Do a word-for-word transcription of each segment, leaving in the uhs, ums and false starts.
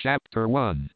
Chapter one.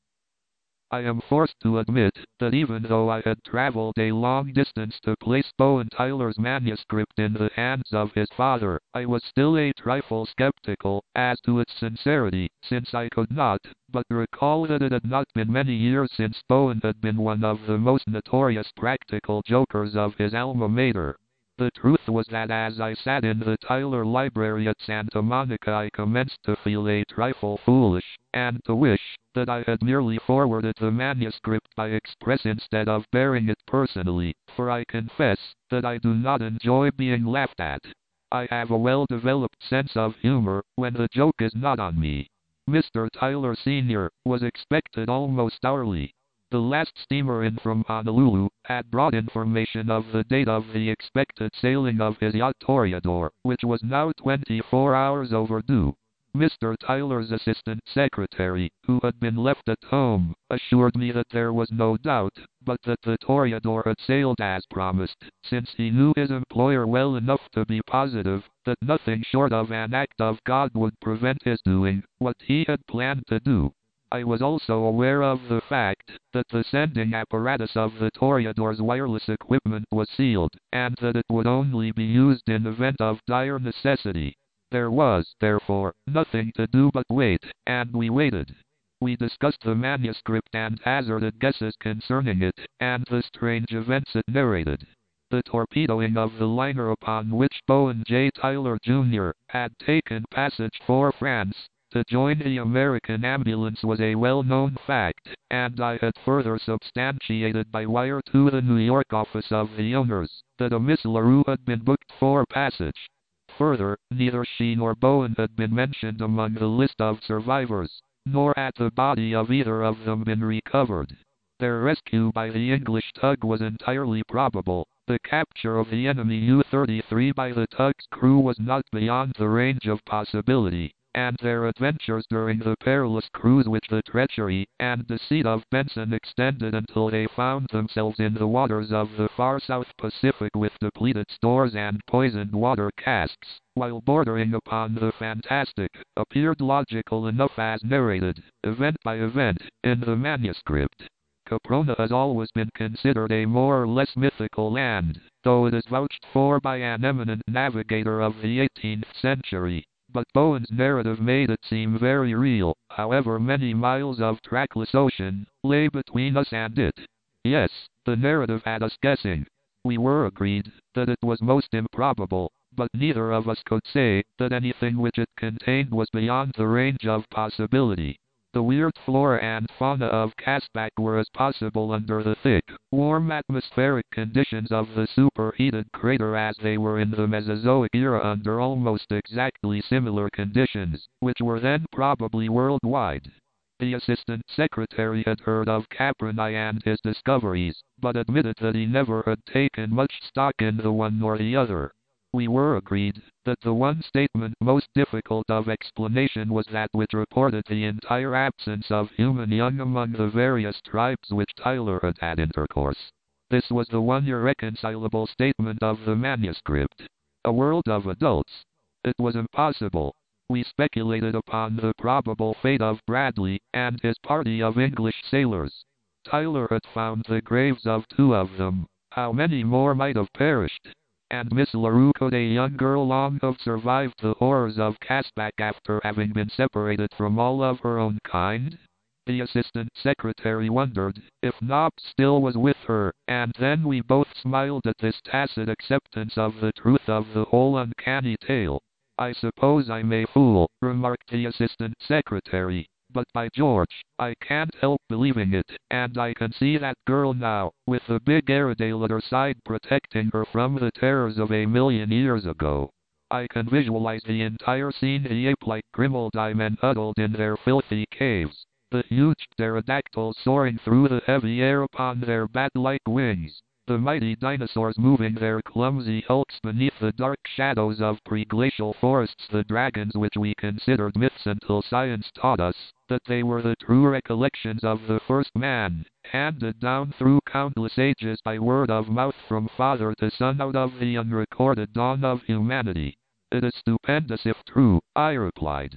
I am forced to admit that even though I had traveled a long distance to place Bowen Tyler's manuscript in the hands of his father, I was still a trifle skeptical as to its sincerity, since I could not but recall that it had not been many years since Bowen had been one of the most notorious practical jokers of his alma mater. The truth was that as I sat in the Tyler Library at Santa Monica, I commenced to feel a trifle foolish, and to wish that I had merely forwarded the manuscript by express instead of bearing it personally, for I confess that I do not enjoy being laughed at. I have a well-developed sense of humor when the joke is not on me. Mister Tyler Senior was expected almost hourly. The last steamer in from Honolulu had brought information of the date of the expected sailing of his yacht Toreador, which was now twenty-four hours overdue. Mister Tyler's assistant secretary, who had been left at home, assured me that there was no doubt, but that the Toreador had sailed as promised, since he knew his employer well enough to be positive that nothing short of an act of God would prevent his doing what he had planned to do. I was also aware of the fact that the sending apparatus of the Toreador's wireless equipment was sealed, and that it would only be used in event of dire necessity. There was, therefore, nothing to do but wait, and we waited. We discussed the manuscript and hazarded guesses concerning it, and the strange events it narrated. The torpedoing of the liner upon which Bowen J. Tyler Junior had taken passage for France to join the American ambulance was a well-known fact, and I had further substantiated by wire to the New York office of the owners that a Miss LaRue had been booked for passage. Further, neither she nor Bowen had been mentioned among the list of survivors, nor had the body of either of them been recovered. Their rescue by the English tug was entirely probable. The capture of the enemy U thirty-three by the tug's crew was not beyond the range of possibility, and their adventures during the perilous cruise with the treachery and deceit of Benson extended until they found themselves in the waters of the far South Pacific with depleted stores and poisoned water casks, while bordering upon the fantastic, appeared logical enough as narrated, event by event, in the manuscript. Caprona has always been considered a more or less mythical land, though it is vouched for by an eminent navigator of the eighteenth century. But Bowen's narrative made it seem very real, however many miles of trackless ocean lay between us and it. Yes, the narrative had us guessing. We were agreed that it was most improbable, but neither of us could say that anything which it contained was beyond the range of possibility. The weird flora and fauna of Caspak were as possible under the thick, warm atmospheric conditions of the superheated crater as they were in the Mesozoic era under almost exactly similar conditions, which were then probably worldwide. The assistant secretary had heard of Caprini and his discoveries, but admitted that he never had taken much stock in the one nor the other. We were agreed that the one statement most difficult of explanation was that which reported the entire absence of human young among the various tribes which Tyler had had intercourse. This was the one irreconcilable statement of the manuscript. A world of adults. It was impossible. We speculated upon the probable fate of Bradley and his party of English sailors. Tyler had found the graves of two of them. How many more might have perished? And Miss LaRue, could a young girl long have survived the horrors of Caspak after having been separated from all of her own kind? The assistant secretary wondered if Nobbs still was with her, and then we both smiled at this tacit acceptance of the truth of the whole uncanny tale. I suppose I'm a fool, remarked the assistant secretary, but by George, I can't help believing it, and I can see that girl now, with the big Airedale at her side protecting her from the terrors of a million years ago. I can visualize the entire scene, the ape-like Grimmeldi men huddled in their filthy caves, the huge pterodactyls soaring through the heavy air upon their bat-like wings, the mighty dinosaurs moving their clumsy hulks beneath the dark shadows of pre-glacial forests, the dragons which we considered myths until science taught us that they were the true recollections of the first man, handed down through countless ages by word of mouth from father to son out of the unrecorded dawn of humanity. It is stupendous if true, I replied.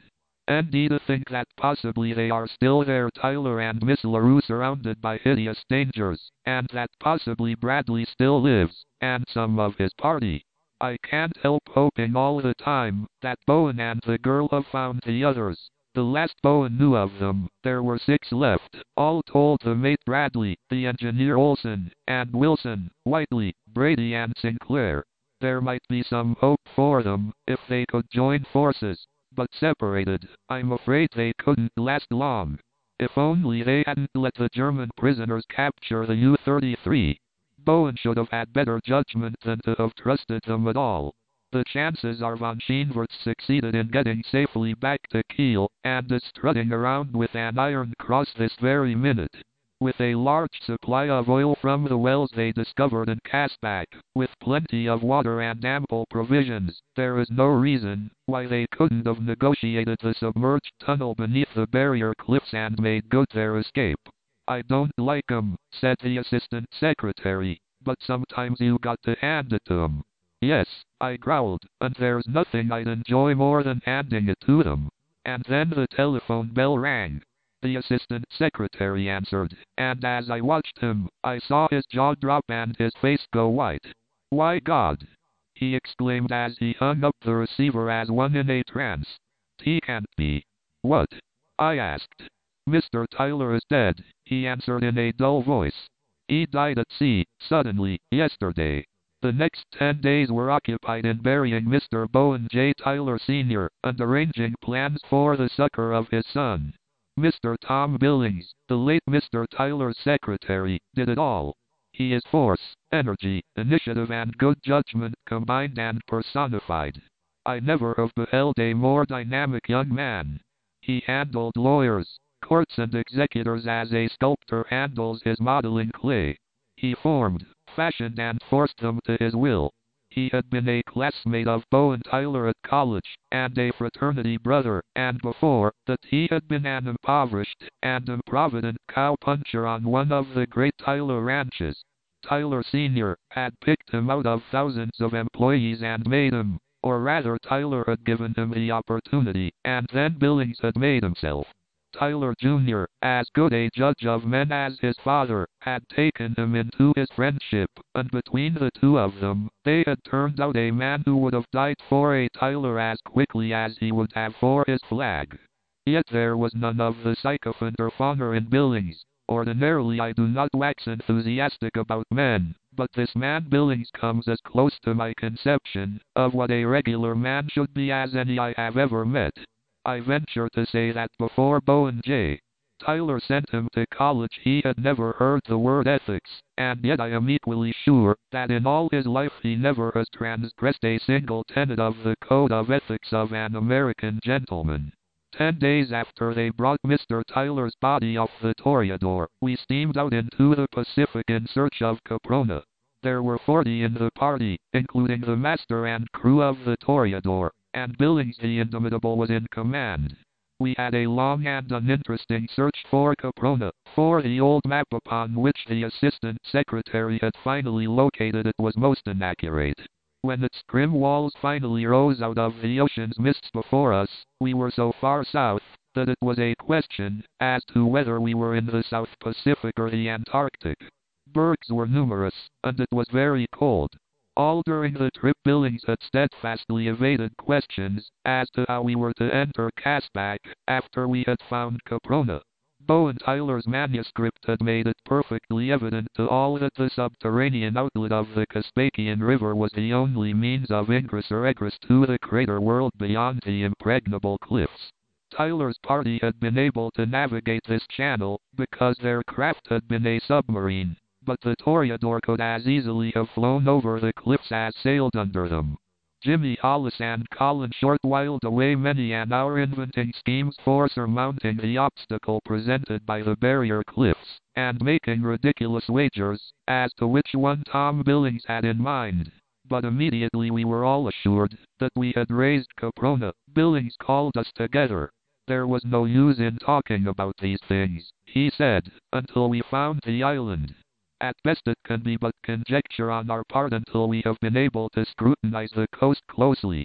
And to think that possibly they are still there, Tyler and Miss LaRue, surrounded by hideous dangers, and that possibly Bradley still lives, and some of his party. I can't help hoping all the time that Bowen and the girl have found the others. The last Bowen knew of them, there were six left, all told: the mate Bradley, the engineer Olson, and Wilson, Whiteley, Brady and Sinclair. There might be some hope for them if they could join forces, but separated, I'm afraid they couldn't last long. If only they hadn't let the German prisoners capture the U thirty-three. Bowen should have had better judgment than to have trusted them at all. The chances are von Scheenwerts succeeded in getting safely back to Kiel, and is strutting around with an iron cross this very minute. With a large supply of oil from the wells they discovered in Kasbach, with plenty of water and ample provisions, there is no reason why they couldn't have negotiated the submerged tunnel beneath the barrier cliffs and made good their escape. I don't like 'em, said the assistant secretary, but sometimes you got to hand it to 'em. Yes, I growled, and there's nothing I'd enjoy more than handing it to them. And then the telephone bell rang. The assistant secretary answered, and as I watched him, I saw his jaw drop and his face go white. Why, God! He exclaimed as he hung up the receiver as one in a trance. He can't be. What? I asked. Mister Tyler is dead, he answered in a dull voice. He died at sea, suddenly, yesterday. The next ten days were occupied in burying Mister Bowen J. Tyler Senior, and arranging plans for the succor of his son. Mister Tom Billings, the late Mister Tyler's secretary, did it all. He is force, energy, initiative and good judgment combined and personified. I never have beheld a more dynamic young man. He handled lawyers, courts and executors as a sculptor handles his modeling clay. He formed, fashioned and forced them to his will. He had been a classmate of Bowen Tyler at college, and a fraternity brother, and before that he had been an impoverished and improvident cow-puncher on one of the great Tyler ranches. Tyler Senior had picked him out of thousands of employees and made him, or rather Tyler had given him the opportunity, and then Billings had made himself. Tyler Junior, as good a judge of men as his father, had taken him into his friendship, and between the two of them, they had turned out a man who would have died for a Tyler as quickly as he would have for his flag. Yet there was none of the sycophant or fawner in Billings. Ordinarily I do not wax enthusiastic about men, but this man Billings comes as close to my conception of what a regular man should be as any I have ever met. I venture to say that before Bowen J. Tyler sent him to college he had never heard the word ethics, and yet I am equally sure that in all his life he never has transgressed a single tenet of the code of ethics of an American gentleman. Ten days after they brought Mister Tyler's body off the Toreador, we steamed out into the Pacific in search of Caprona. There were forty in the party, including the master and crew of the Toreador, and Billings the Indomitable was in command. We had a long and uninteresting search for Caprona, for the old map upon which the assistant secretary had finally located it was most inaccurate. When its grim walls finally rose out of the ocean's mists before us, we were so far south that it was a question as to whether we were in the South Pacific or the Antarctic. Bergs were numerous, and it was very cold. All during the trip Billings had steadfastly evaded questions as to how we were to enter Kasbach after we had found Caprona. Bowen Tyler's manuscript had made it perfectly evident to all that the subterranean outlet of the Caspakian River was the only means of ingress or egress to the crater world beyond the impregnable cliffs. Tyler's party had been able to navigate this channel because their craft had been a submarine, but the Toreador could as easily have flown over the cliffs as sailed under them. Jimmy Hollis and Colin Short whiled away many an hour inventing schemes for surmounting the obstacle presented by the barrier cliffs, and making ridiculous wagers as to which one Tom Billings had in mind. But immediately we were all assured that we had raised Caprona, Billings called us together. There was no use in talking about these things, he said, until we found the island. At best it can be but conjecture on our part until we have been able to scrutinize the coast closely.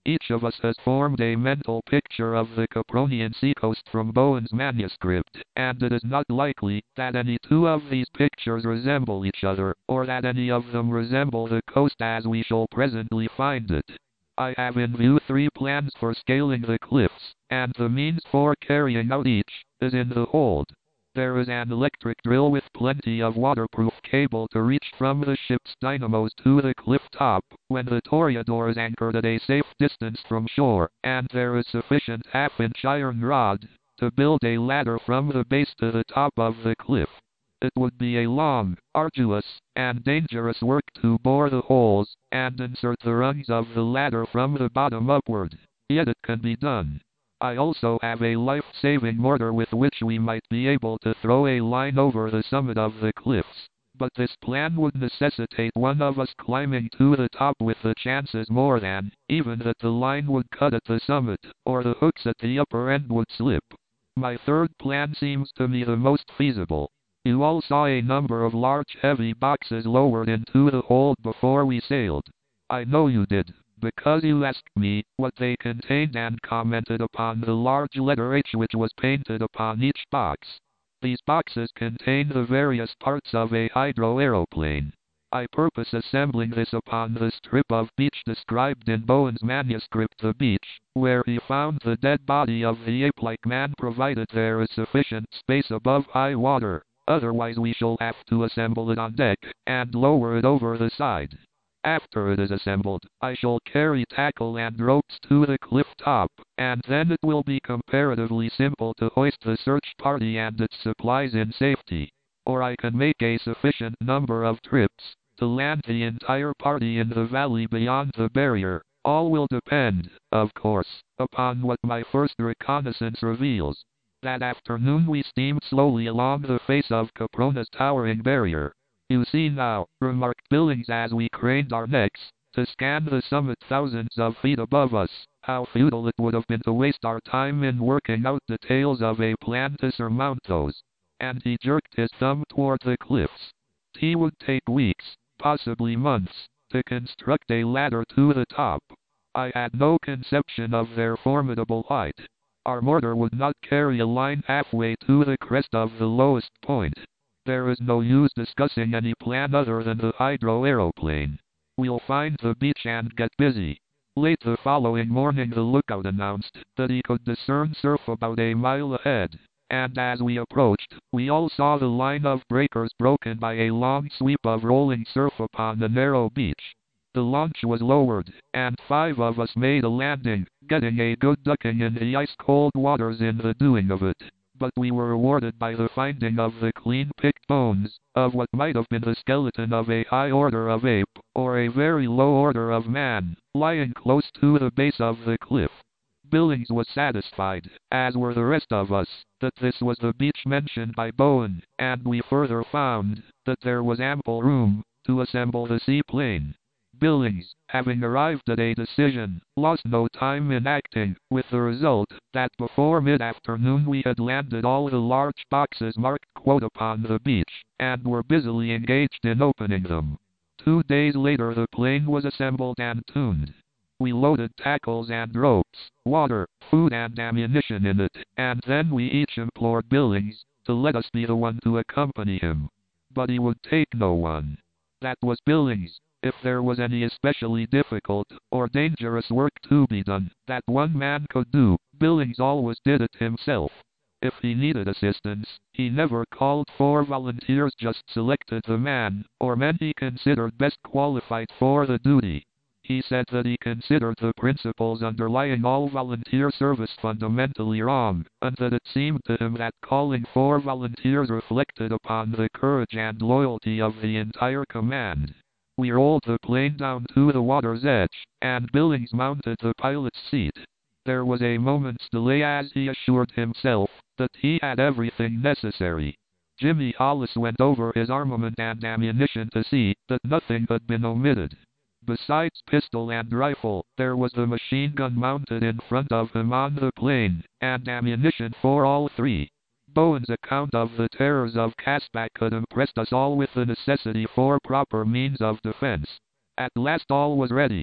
Each of us has formed a mental picture of the Capronian seacoast from Bowen's manuscript, and it is not likely that any two of these pictures resemble each other, or that any of them resemble the coast as we shall presently find it. I have in view three plans for scaling the cliffs, and the means for carrying out each is in the hold. There is an electric drill with plenty of waterproof cable to reach from the ship's dynamos to the cliff top, when the Toreador is anchored at a safe distance from shore, and there is sufficient half-inch iron rod to build a ladder from the base to the top of the cliff. It would be a long, arduous, and dangerous work to bore the holes and insert the rungs of the ladder from the bottom upward, yet it can be done. I also have a life-saving mortar with which we might be able to throw a line over the summit of the cliffs, but this plan would necessitate one of us climbing to the top, with the chances more than even that the line would cut at the summit, or the hooks at the upper end would slip. My third plan seems to me the most feasible. You all saw a number of large heavy boxes lowered into the hold before we sailed. I know you did, because you asked me what they contained and commented upon the large letter H which was painted upon each box. These boxes contain the various parts of a hydro-aeroplane. I purpose assembling this upon the strip of beach described in Bowen's manuscript, the beach, where he found the dead body of the ape-like man, provided there is sufficient space above high water. Otherwise we shall have to assemble it on deck, and lower it over the side. After it is assembled, I shall carry tackle and ropes to the cliff top, and then it will be comparatively simple to hoist the search party and its supplies in safety. Or I can make a sufficient number of trips to land the entire party in the valley beyond the barrier. All will depend, of course, upon what my first reconnaissance reveals. That afternoon we steamed slowly along the face of Caprona's towering barrier. "You see now," remarked Billings as we craned our necks to scan the summit thousands of feet above us, "how futile it would have been to waste our time in working out details of a plan to surmount those." And he jerked his thumb toward the cliffs. "It would take weeks, possibly months, to construct a ladder to the top. I had no conception of their formidable height. Our mortar would not carry a line halfway to the crest of the lowest point. There is no use discussing any plan other than the hydro-aeroplane. We'll find the beach and get busy." Late the following morning the lookout announced that he could discern surf about a mile ahead, and as we approached, we all saw the line of breakers broken by a long sweep of rolling surf upon the narrow beach. The launch was lowered, and five of us made a landing, getting a good ducking in the ice-cold waters in the doing of it. But we were rewarded by the finding of the clean-picked bones of what might have been the skeleton of a high order of ape, or a very low order of man, lying close to the base of the cliff. Billings was satisfied, as were the rest of us, that this was the beach mentioned by Bowen, and we further found that there was ample room to assemble the seaplane. Billings, having arrived at a decision, lost no time in acting, with the result that before mid-afternoon we had landed all the large boxes marked quote upon the beach, and were busily engaged in opening them. Two days later the plane was assembled and tuned. We loaded tackles and ropes, water, food and ammunition in it, and then we each implored Billings to let us be the one to accompany him. But he would take no one. That was Billings. If there was any especially difficult or dangerous work to be done that one man could do, Billings always did it himself. If he needed assistance, he never called for volunteers, just selected the man or men he considered best qualified for the duty. He said that he considered the principles underlying all volunteer service fundamentally wrong, and that it seemed to him that calling for volunteers reflected upon the courage and loyalty of the entire command. We rolled the plane down to the water's edge, and Billings mounted the pilot's seat. There was a moment's delay as he assured himself that he had everything necessary. Jimmy Hollis went over his armament and ammunition to see that nothing had been omitted. Besides pistol and rifle, there was the machine gun mounted in front of him on the plane, and ammunition for all three. Bowen's account of the terrors of Caspak had impressed us all with the necessity for proper means of defense. At last all was ready.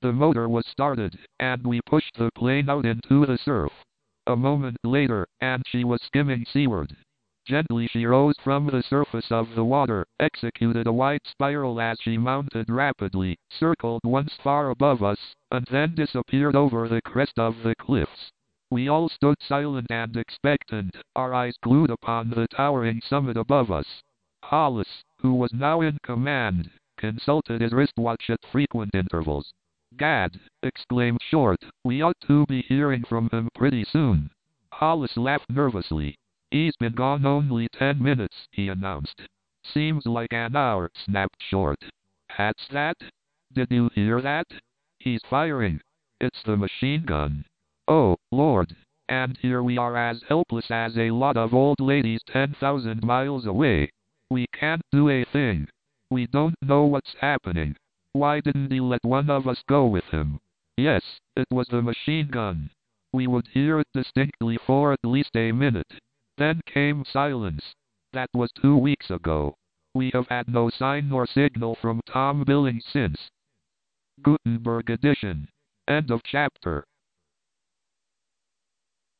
The motor was started, and we pushed the plane out into the surf. A moment later, and she was skimming seaward. Gently she rose from the surface of the water, executed a wide spiral as she mounted rapidly, circled once far above us, and then disappeared over the crest of the cliffs. We all stood silent and expectant, our eyes glued upon the towering summit above us. Hollis, who was now in command, consulted his wristwatch at frequent intervals. "Gad!" exclaimed Short, "we ought to be hearing from him pretty soon." Hollis laughed nervously. "He's been gone only ten minutes," he announced. "Seems like an hour," snapped Short. "Hat's that? Did you hear that? He's firing. It's the machine gun. Oh, Lord. And here we are as helpless as a lot of old ladies ten thousand miles away. We can't do a thing. We don't know what's happening. Why didn't he let one of us go with him?" Yes, it was the machine gun. We would hear it distinctly for at least a minute. Then came silence. That was two weeks ago. We have had no sign nor signal from Tom Billings since. Gutenberg edition. End of chapter.